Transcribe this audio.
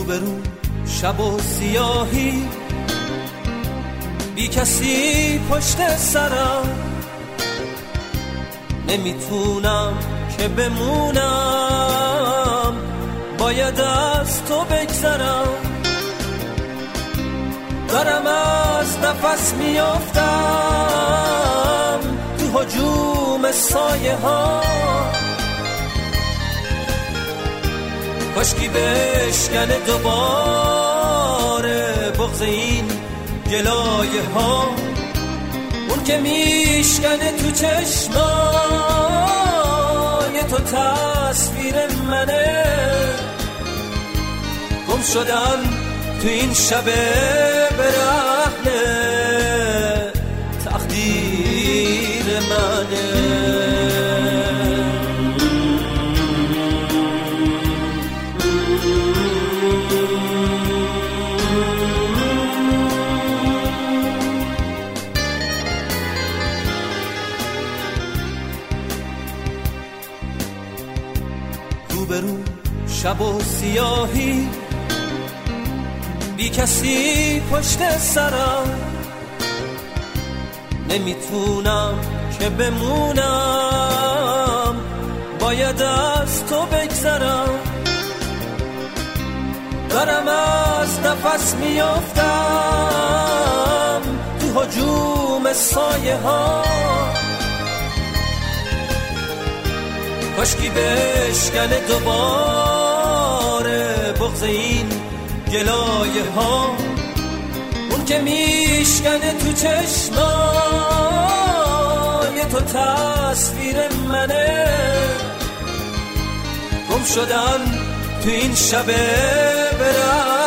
روبرو شب و سیاهی، بی کسی پشت سرم، نمیتونم که بمونم، باید از تو بگذرم. دارم از نفس میافتم تو هجوم سایه ها، کاشکی بشکنه دوباره بغض این گلایه ها، اون که میشکنه تو چشمای تو تصویر منه. گم شدن تو این شب برهنه تقدیر منه. روبرو شب و سیاهی، بی کسی پشت سرم، نمیتونم که بمونم، باید از تو بگذرم. دارم از نفس میافتم تو هجوم سایه ها، کاشکی بشکنه دوباره بغض این گلایه ها، اون که میشکنه تو چشمای تو تصویر منه. گم شدن تو این شب برم